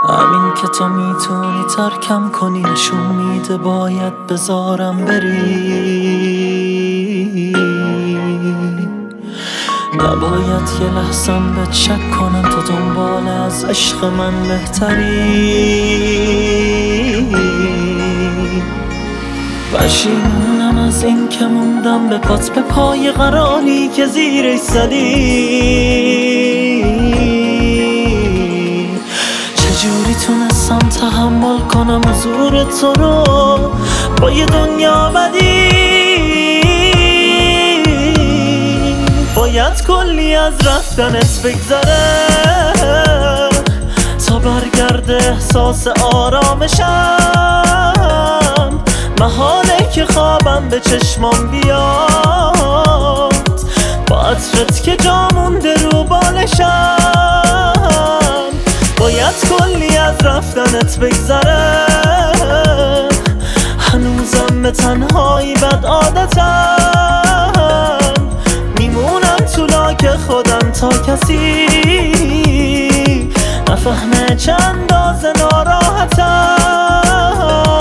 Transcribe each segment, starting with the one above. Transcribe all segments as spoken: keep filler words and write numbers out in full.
همین که تو میتونی ترکم کنی نشون میده باید بذارم بری. نباید یه لحظم بهت شک کنم، تو دنبال از عشق من بهتری. پشیمونم از این که موندم به پات، به پای قراری که زیرش زدی. چجوری تونستم تحمل کنم حضور تو رو با یه دنیا بدی. باید کلی از رفتنت بگذره تا برگرده احساس آرامشم. محاله که خوابم به چشمام بیاد با عطرت که جا مونده رو بالشم. باید کلی از رفتنت بگذره، هنوزم به تنهایی بد عادتم. میمونم تو لاک خودم تا کسی نفهمه چند اندازه ناراحتم.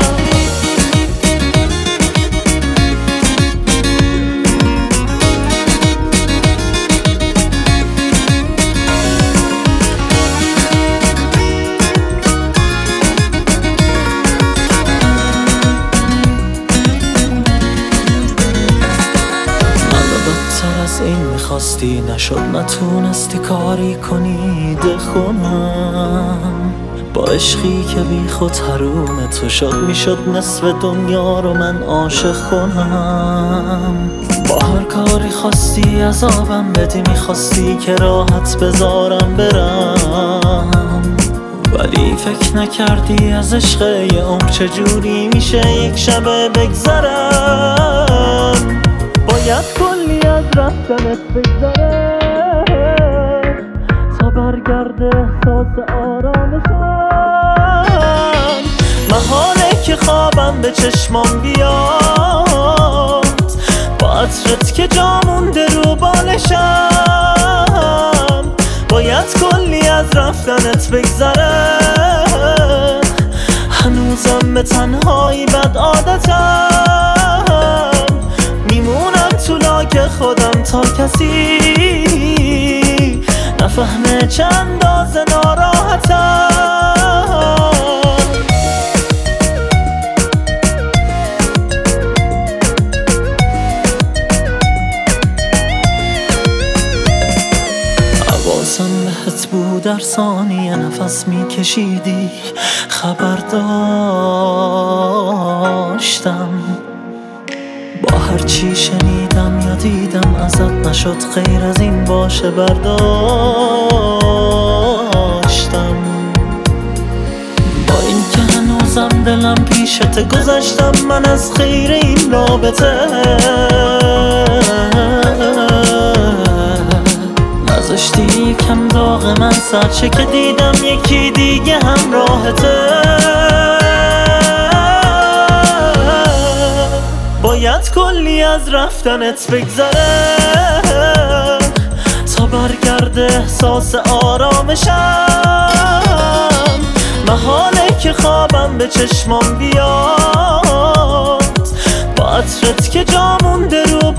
این میخواستی نشد، نتونستی کاری کنی دخونم. با عشقی که بی خود حروم تو شد، میشد نصف دنیا رو من عاشق کنم. با هر کاری خواستی عذابم بدی، میخواستی که راحت بذارم برم. ولی فکر نکردی از عشق یه عمر چجوری میشه یک شبه بگذرم. باید کلی از رفتنت بگذره تا برگرده احساس آرامشم. محاله که خوابم به چشمام بیاد با عطرت که جا مونده رو بالشم. باید کلی از رفتنت بگذره، هنوزم به تنهایی بد عادتم. میمونم تو لاک خودم تا کسی نفهمه چند اندازه ناراحتم. حواسم بهت بود در ثانیه نفس میکشیدی، خبر داشتم. با هر چی شنیدم یا دیدم ازت نشد غیر از این باشه برداشتم. با این که هنوزم دلم پیشت گذشتم من از خیر این رابطه. نذاشتی یکم داغ من سرچه که دیدم یکی دیگه همراهته. باید کلی از رفتنت بگذره تا برگرده احساس آرامشم. محاله که خوابم به چشمام بیاد با عطرت که جا مونده رو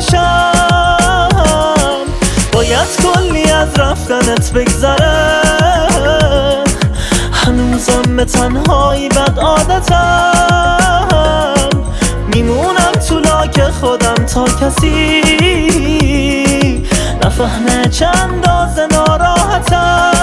بالشم. باید کلی از رفتنت بگذره، هنوزم به تنهایی بد عادتم. میمونم تو لاک خودم تا کسی نفهمه چند اندازه ناراحتم.